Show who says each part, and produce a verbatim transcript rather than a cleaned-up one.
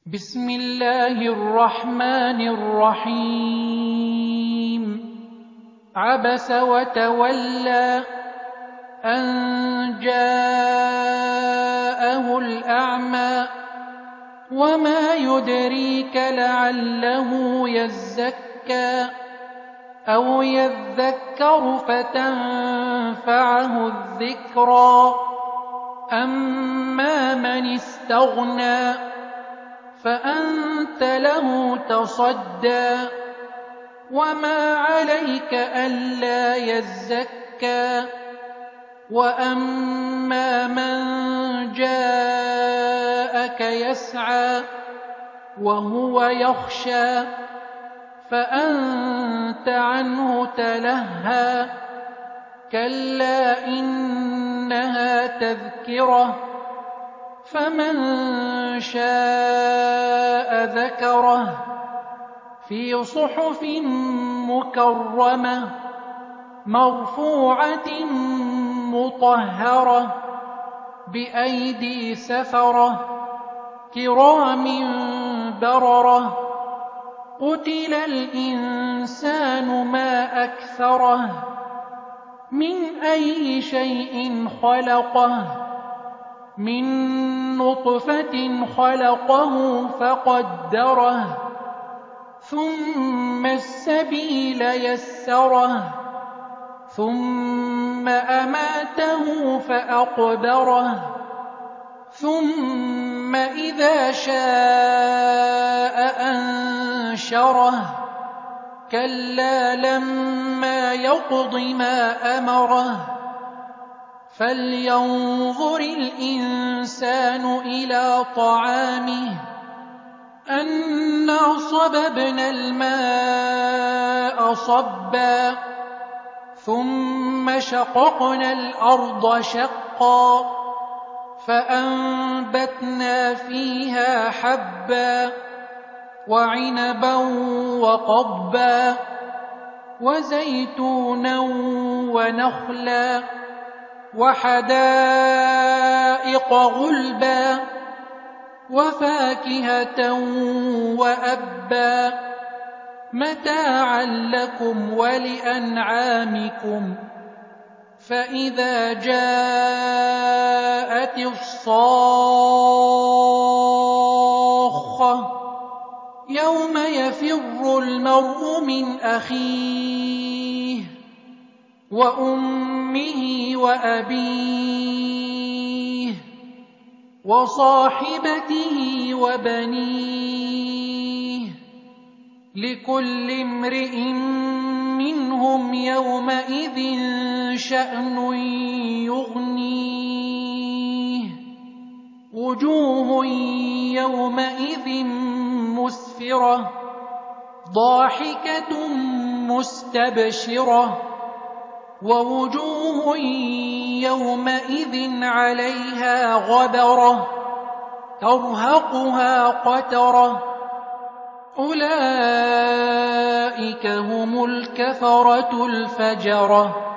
Speaker 1: بسم الله الرحمن الرحيم. عبس وتولى أن جاءه الأعمى وما يدريك لعله يزكى أو يذكر فتنفعه الذكرى أما من استغنى فأنت له تصدى وما عليك ألا يزكى وأما من جاءك يسعى وهو يخشى فأنت عنه تلهى كلا إنها تذكرة فمن شاء ذكره في صحف مكرمة مرفوعة مطهرة بأيدي سفرة كرام بررة قتل الإنسان ما أكفره من أي شيء خلقه من نطفة خلقه فقدره ثم السبيل يسره ثم أماته فأقبره ثم إذا شاء أنشره كلا لما يقض ما أمره فلينظر الإنسان إلى طعامه أنا صببنا الماء صبا ثم شققنا الأرض شقا فأنبتنا فيها حبا وعنبا وقضبا وزيتونا ونخلا وحدائق غلبا وفاكهة وأبا متاعا لكم ولأنعامكم فإذا جاءت الصاخة يوم يفر المرء من أخيه وأمه وأبيه وصاحبته وبنيه لكل امرئ منهم يومئذ شأن يغنيه وجوه يومئذ مسفرة ضاحكة مستبشرة ووجوه يومئذ عليها غبرة ترهقها قترة أولئك هم الكفرة الفجرة.